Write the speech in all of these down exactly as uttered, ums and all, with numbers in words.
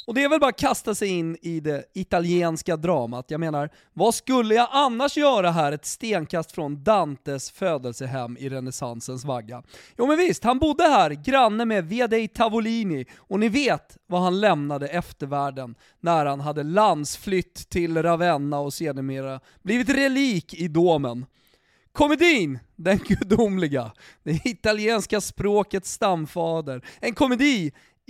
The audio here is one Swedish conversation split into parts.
Och det är väl bara att kasta sig in i det italienska dramat. Jag menar, vad skulle jag annars göra här ett stenkast från Dantes födelsehem i renässansens vagga? Jo men visst, han bodde här, granne med V D Tavolini, och ni vet vad han lämnade eftervärlden när han hade landsflytt till Ravenna och sedermera blivit relik i domen. Komedin, den gudomliga, det italienska språkets stamfader. En komedi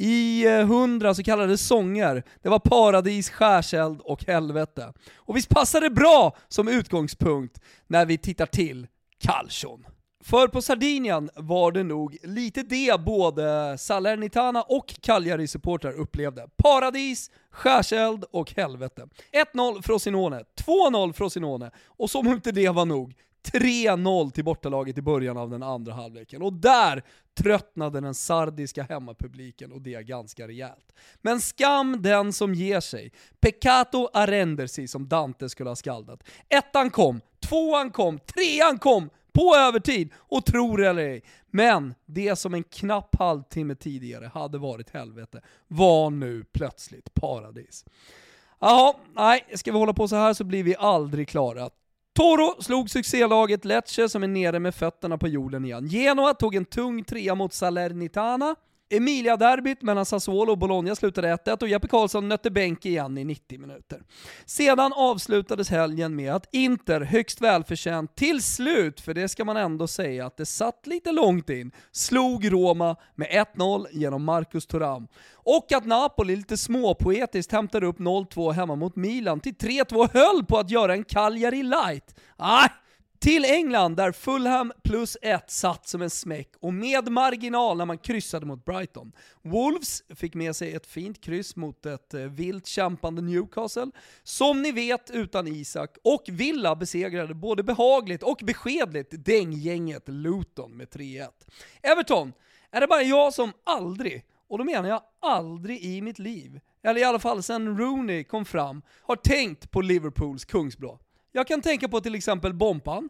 i hundra så kallade sånger. Det var paradis, skärseld och helvete. Och visst passar det bra som utgångspunkt när vi tittar till Calcion. För på Sardinien var det nog lite det både Salernitana och Cagliari-supportrar upplevde. Paradis, skärseld och helvete. ett noll Frosinone, två noll Frosinone, och som inte det var nog, tre noll till bortalaget i början av den andra halvleken. Och där tröttnade den sardiska hemmapubliken, och det är ganska rejält. Men skam den som ger sig. Peccato arrendersi, som Dante skulle ha skaldat. Ettan kom, tvåan kom, trean kom på övertid, och tror eller ej. Men det som en knapp halvtimme tidigare hade varit helvete var nu plötsligt paradis. Jaha, nej, ska vi hålla på så här så blir vi aldrig klara. Toro slog succélaget Lecce som är nere med fötterna på jorden igen. Genoa tog en tung trea mot Salernitana. Emilia-derbyt mellan Sassuolo och Bologna slutade ett ett och Jeppe Karlsson nötte bänk igen i nittio minuter. Sedan avslutades helgen med att Inter högst välförtjänt till slut, för det ska man ändå säga att det satt lite långt in, slog Roma med ett noll genom Marcus Thuram. Och att Napoli lite småpoetiskt hämtade upp noll två hemma mot Milan till tre två höll på att göra en Cagliari light. Ah! Till England där Fulham plus ett satt som en smäck och med marginal när man kryssade mot Brighton. Wolves fick med sig ett fint kryss mot ett vilt kämpande Newcastle, som ni vet utan Isak, och Villa besegrade både behagligt och beskedligt dänggänget Luton med tre ett. Everton, är det bara jag som aldrig, och då menar jag aldrig i mitt liv, eller i alla fall sen Rooney kom fram, har tänkt på Liverpools kungsblå? Jag kan tänka på till exempel Bompan.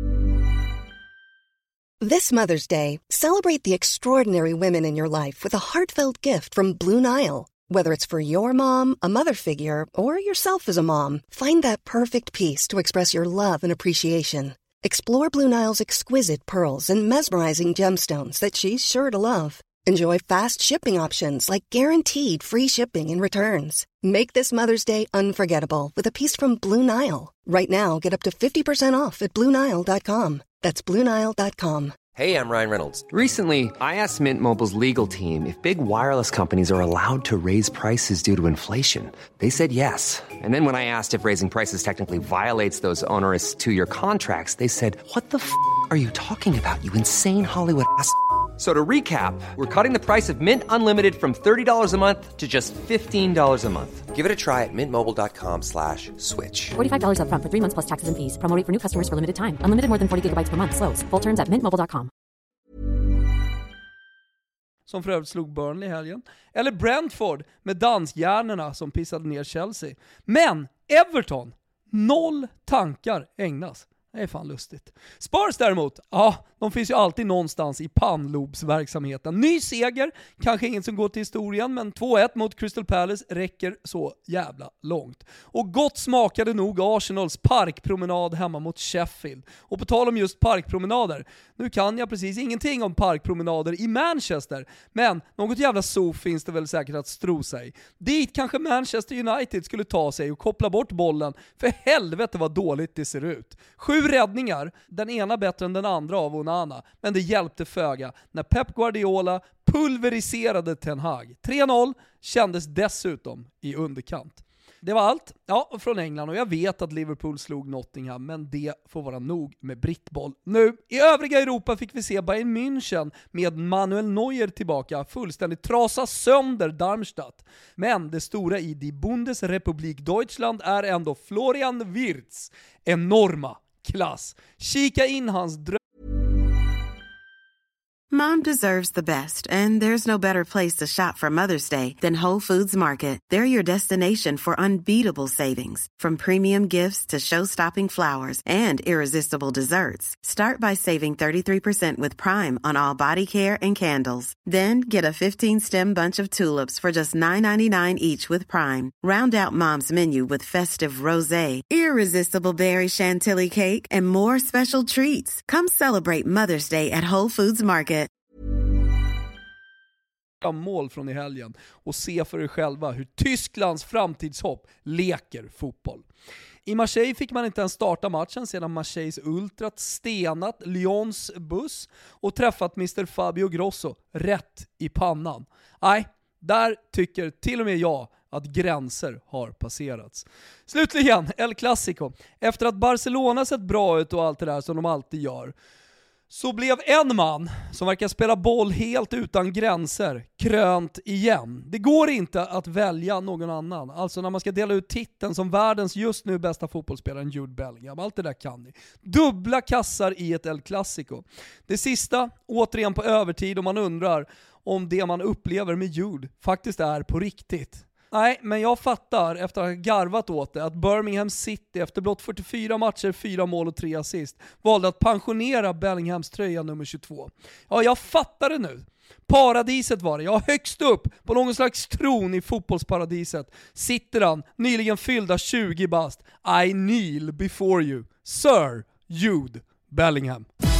This Mother's Day, celebrate the extraordinary women in your life with a heartfelt gift from Blue Nile. Whether it's for your mom, a mother figure, or yourself as a mom, find that perfect piece to express your love and appreciation. Explore Blue Nile's exquisite pearls and mesmerizing gemstones that she's sure to love. Enjoy fast shipping options like guaranteed free shipping and returns. Make this Mother's Day unforgettable with a piece from Blue Nile. Right now, get up to fifty percent off at blue nile dot com. That's blue nile dot com. Hey, I'm Ryan Reynolds. Recently, I asked Mint Mobile's legal team if big wireless companies are allowed to raise prices due to inflation. They said yes. And then when I asked if raising prices technically violates those onerous two-year contracts, they said, what the f*** are you talking about, you insane Hollywood ass f- So to recap, we're cutting the price of Mint Unlimited from thirty dollars a month to just fifteen dollars a month. Give it a try at mintmobile.com slash switch. forty-five dollars up front for three months plus taxes and fees. Promo rate for new customers for limited time. Unlimited more than forty gigabytes per month. Slows full terms at mint mobile dot com. Som för övrigt slog Burnley i helgen. Eller Brentford med danshjärnorna som pissade ner Chelsea. Men Everton, noll tankar ägnas. Det är fan lustigt. Spurs däremot, ja, de finns ju alltid någonstans i pannlobsverksamheten. Ny seger, kanske inget som går till historien, men två ett mot Crystal Palace räcker så jävla långt. Och gott smakade nog Arsenals parkpromenad hemma mot Sheffield. Och på tal om just parkpromenader, nu kan jag precis ingenting om parkpromenader i Manchester, men något jävla zoo finns det väl säkert att stro sig. Dit kanske Manchester United skulle ta sig och koppla bort bollen, för helvete vad dåligt det ser ut. Sju räddningar, den ena bättre än den andra av Onana, men det hjälpte föga när Pep Guardiola pulveriserade Ten Hag. tre noll kändes dessutom i underkant. Det var allt, ja, från England, och jag vet att Liverpool slog Nottingham, men det får vara nog med brittboll. Nu, i övriga Europa fick vi se Bayern München med Manuel Neuer tillbaka fullständigt trasa sönder Darmstadt. Men det stora i Die Bundesrepublik Deutschland är ändå Florian Wirtz enorma klass. Kika in hans dröm. Mom deserves the best, and there's no better place to shop for Mother's Day than Whole Foods Market. They're your destination for unbeatable savings, from premium gifts to show-stopping flowers and irresistible desserts. Start by saving thirty-three percent with Prime on all body care and candles. Then get a fifteen-stem bunch of tulips for just nine ninety-nine each with Prime. Round out Mom's menu with festive rosé, irresistible berry chantilly cake, and more special treats. Come celebrate Mother's Day at Whole Foods Market. Mål från i helgen och se för er själva hur Tysklands framtidshopp leker fotboll. I Marseille fick man inte ens starta matchen sedan Marseilles ultrat stenat Lyons buss och träffat mister Fabio Grosso rätt i pannan. Nej, där tycker till och med jag att gränser har passerats. Slutligen, El Clasico. Efter att Barcelona sett bra ut och allt det där som de alltid gör, så blev en man som verkar spela boll helt utan gränser krönt igen. Det går inte att välja någon annan. Alltså när man ska dela ut titeln som världens just nu bästa fotbollsspelare, Jude Bellingham. Allt det där kan ni. Dubbla kassar i ett El Clasico. Det sista, återigen på övertid, och man undrar om det man upplever med Jude faktiskt är på riktigt. Nej, men jag fattar efter att ha garvat åt det att Birmingham City efter blott fyrtiofyra matcher, fyra mål och tre assist valde att pensionera Bellinghams tröja nummer tjugotvå. Ja, jag fattar det nu. Paradiset var det. Ja, högst upp på någon slags tron i fotbollsparadiset sitter han, nyligen fyllda tjugo bast. I kneel before you, Sir Jude Bellingham.